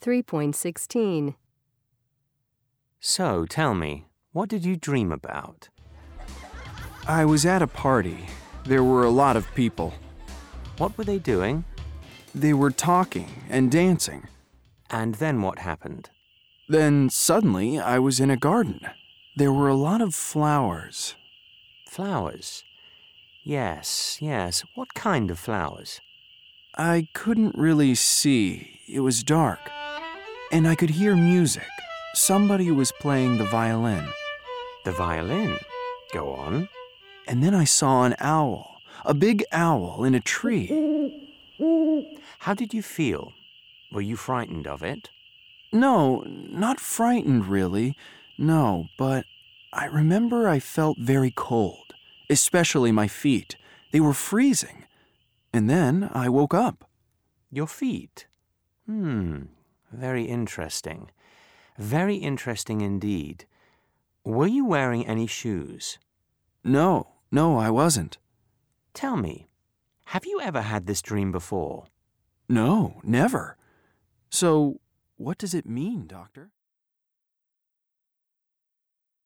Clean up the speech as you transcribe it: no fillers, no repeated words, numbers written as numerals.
3.16. So, tell me, what did you dream about? I was at a party. There were a lot of people. What were they doing? They were talking and dancing. And then what happened? Then suddenly I was in a garden. There were a lot of flowers. Flowers? Yes. What kind of flowers? I couldn't really see. It was dark. And I could hear music. Somebody was playing the violin. The violin? Go on. And then I saw an owl, a big owl in a tree. How did you feel? Were you frightened of it? No, not frightened really. No, but I remember I felt very cold, especially my feet. They were freezing. And then I woke up. Your feet? Very interesting. Very interesting indeed. Were you wearing any shoes? No, I wasn't. Tell me, have you ever had this dream before? No, never. So, what does it mean, Doctor?